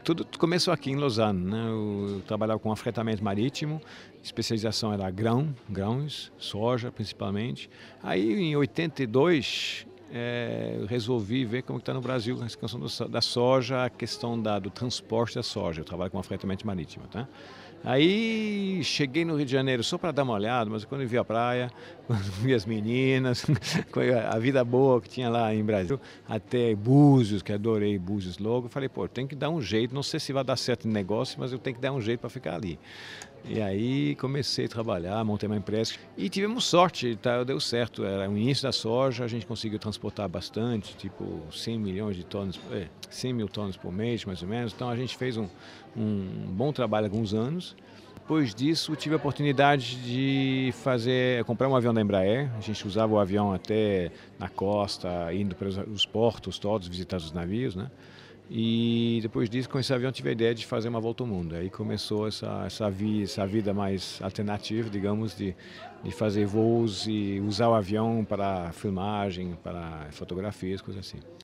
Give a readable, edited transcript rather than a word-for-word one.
Tudo começou aqui em Lausanne, né? Eu trabalhava com afretamento marítimo, especialização era grãos, soja principalmente. Aí em 82 eu resolvi ver como está no Brasil a questão da soja, a questão do transporte da soja. Eu trabalho com afretamento marítimo, tá? Aí cheguei no Rio de Janeiro só para dar uma olhada, mas quando eu vi a praia, quando vi as meninas, com a vida boa que tinha lá em Brasil, até Búzios, que adorei Búzios logo, eu falei, pô, tem que dar um jeito, não sei se vai dar certo no negócio, mas eu tenho que dar um jeito para ficar ali. E aí comecei a trabalhar, montei uma empresa e tivemos sorte, tá? Deu certo. Era o início da soja, a gente conseguiu transportar bastante, tipo 100 milhões de tonnes, 100 mil tonnes por mês, mais ou menos. Então a gente fez um bom trabalho há alguns anos. Depois disso, tive a oportunidade de comprar um avião da Embraer. A gente usava o avião até na costa, indo para os portos todos, visitar os navios, né? E depois disso, com esse avião, tive a ideia de fazer uma volta ao mundo. Aí começou essa vida mais alternativa, digamos, de fazer voos e usar o avião para filmagem, para fotografias, coisas assim.